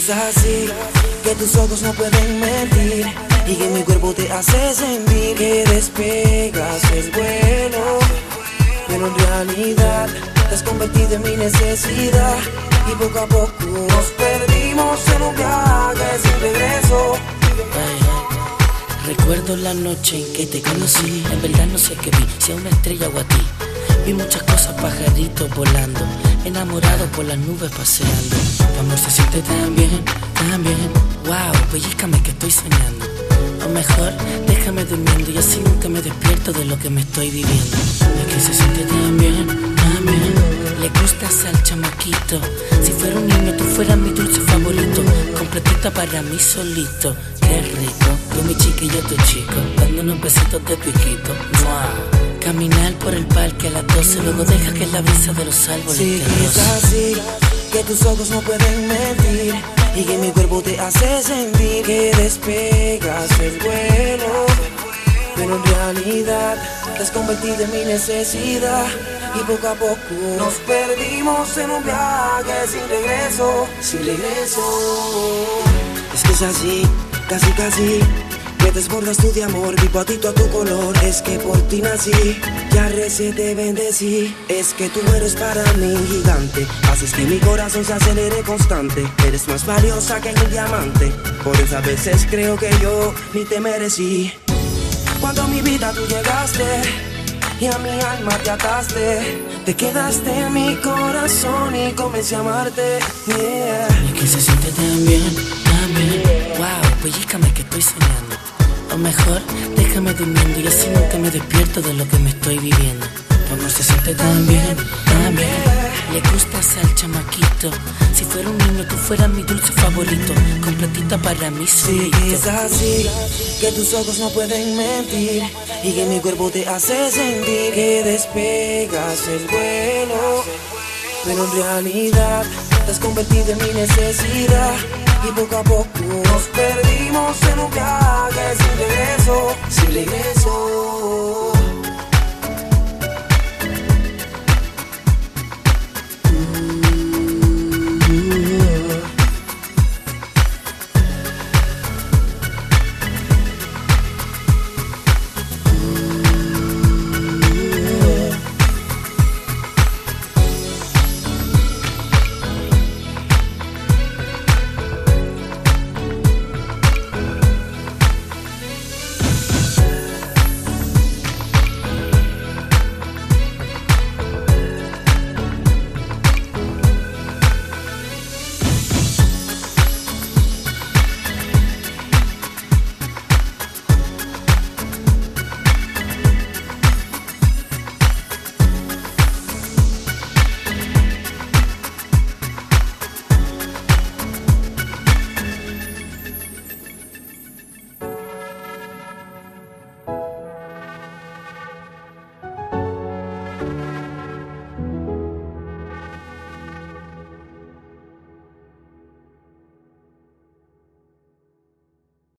es así, que tus ojos no pueden mentir y que mi cuerpo te hace sentir que despegas el vuelo. Pero en realidad te has convertido en mi necesidad y poco a poco nos perdimos en un viaje sin regreso. Recuerdo la noche en que te conocí. En verdad no sé qué vi, si a una estrella o a ti. Vi muchas cosas, pajaritos volando, enamorado por las nubes paseando. Tu amor se siente tan bien, tan bien. Wow, pellízcame que estoy soñando. O mejor, déjame durmiendo y así nunca me despierto de lo que me estoy viviendo. Es que se siente tan bien, tan bien. Le gustas al chamaquito. Si fuera un niño, tú fueras mi dulce favorito. Completita para mí solito. Qué rico, tú mi chica y yo tu chico, dándonos besitos de piquito. ¡Mua! Caminar por el parque a las 12, luego deja que la brisa de los árboles sí, te roce. es así, que tus ojos no pueden mentir y que mi cuerpo te hace sentir que despegas el vuelo. Pero en realidad te has convertido en mi necesidad y poco a poco nos perdimos en un viaje sin regreso, sin regreso. Es que es así, casi casi, me desbordas tú de amor, vivo a ti todo tu color. Es que por ti nací, ya recé, te bendecí. Es que tú eres para mí gigante, haces que mi corazón se acelere constante. Eres más valiosa que un diamante, por eso a veces creo que yo ni te merecí. Cuando a mi vida tú llegaste y a mi alma te ataste, te quedaste en mi corazón y comencé a amarte, yeah. Es que se siente tan bien, tan bien. Wow, pellízcame que estoy soñando. O mejor, déjame durmiendo y así nunca me despierto de lo que me estoy viviendo. Tu amor se siente tan bien, tan bien. Le gustas al chamaquito. Si fuera un niño, tú fueras mi dulce favorito. Completita para mí solito. Sí, es así, que tus ojos no pueden mentir y que mi cuerpo te hace sentir que despegas el vuelo. Pero en realidad te has convertido en mi necesidad y poco a poco nos perdimos en un viaje sin regreso, sin regreso.